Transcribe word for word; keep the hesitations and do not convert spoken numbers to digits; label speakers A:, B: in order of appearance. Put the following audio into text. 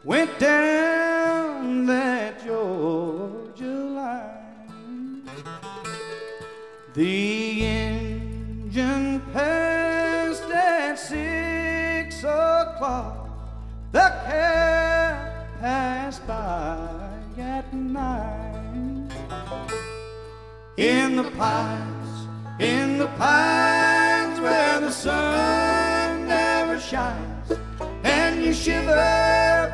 A: went down that Georgia line. The engine passed at six o'clock. The cab passed by at nine. In the pipe